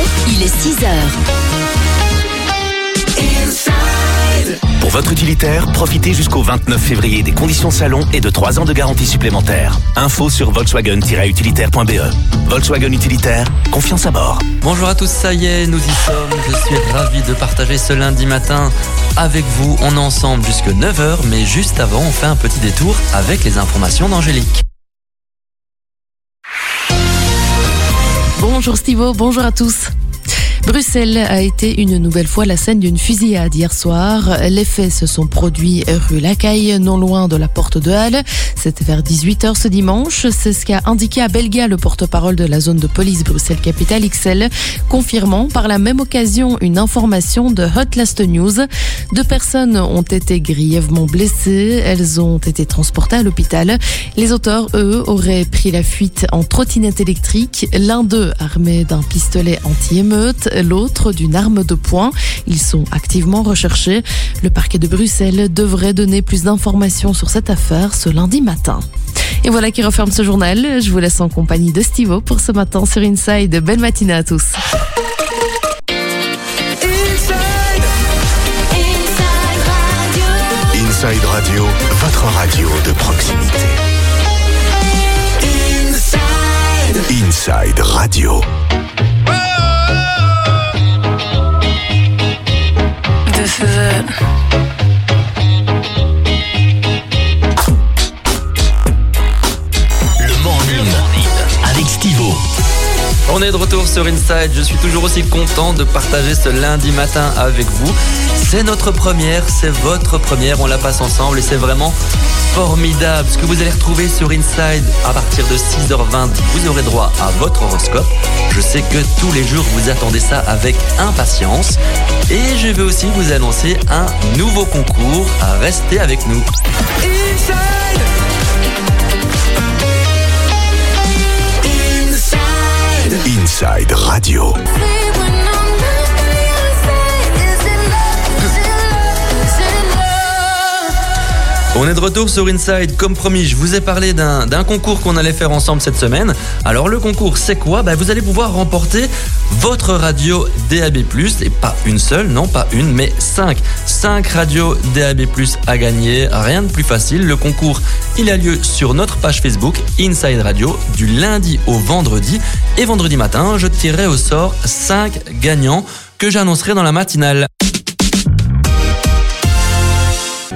il est 6h. Pour votre utilitaire, profitez jusqu'au 29 février des conditions salon et de 3 ans de garantie supplémentaire. Info sur volkswagen-utilitaire.be. Volkswagen Utilitaire, confiance à bord. Bonjour à tous, ça y est, nous y sommes. Je suis ravi de partager ce lundi matin avec vous. On est ensemble jusque 9h, mais juste avant, on fait un petit détour avec les informations d'Angélique. Bonjour Stivo, bonjour à tous. Bruxelles a été une nouvelle fois la scène d'une fusillade hier soir. Les faits se sont produits rue Lacaille, non loin de la porte de Halle. C'était vers 18h ce dimanche. C'est ce qu'a indiqué à Belga le porte-parole de la zone de police Bruxelles-Capitale XL, confirmant par la même occasion une information de Hot Last News. 2 personnes ont été grièvement blessées. Elles ont été transportées à l'hôpital. Les auteurs, eux, auraient pris la fuite en trottinette électrique. L'un d'eux armé d'un pistolet anti-émeute, l'autre d'une arme de poing. Ils sont activement recherchés. Le parquet de Bruxelles devrait donner plus d'informations sur cette affaire ce lundi matin. Et voilà qui referme ce journal. Je vous laisse en compagnie de Stivo pour ce matin sur Inside. Belle matinée à tous. Inside Radio, votre radio de proximité. Inside Radio. This is it. Le morning avec Stivo. On est de retour sur Inside. Je suis toujours aussi content de partager ce lundi matin avec vous. C'est notre première, c'est votre première. On la passe ensemble et c'est vraiment formidable. Ce que vous allez retrouver sur Inside à partir de 6h20, vous aurez droit à votre horoscope. Je sais que tous les jours, vous attendez ça avec impatience. Et je vais aussi vous annoncer un nouveau concours. Restez avec nous. Inside Radio. On est de retour sur Inside. Comme promis, je vous ai parlé d'un concours qu'on allait faire ensemble cette semaine. Alors le concours, c'est quoi ? Vous allez pouvoir remporter votre radio DAB+, et pas une seule, non pas une, mais 5. 5 radios DAB+ à gagner, rien de plus facile. Le concours, il a lieu sur notre page Facebook Inside Radio du lundi au vendredi. Et vendredi matin, je tirerai au sort 5 gagnants que j'annoncerai dans la matinale.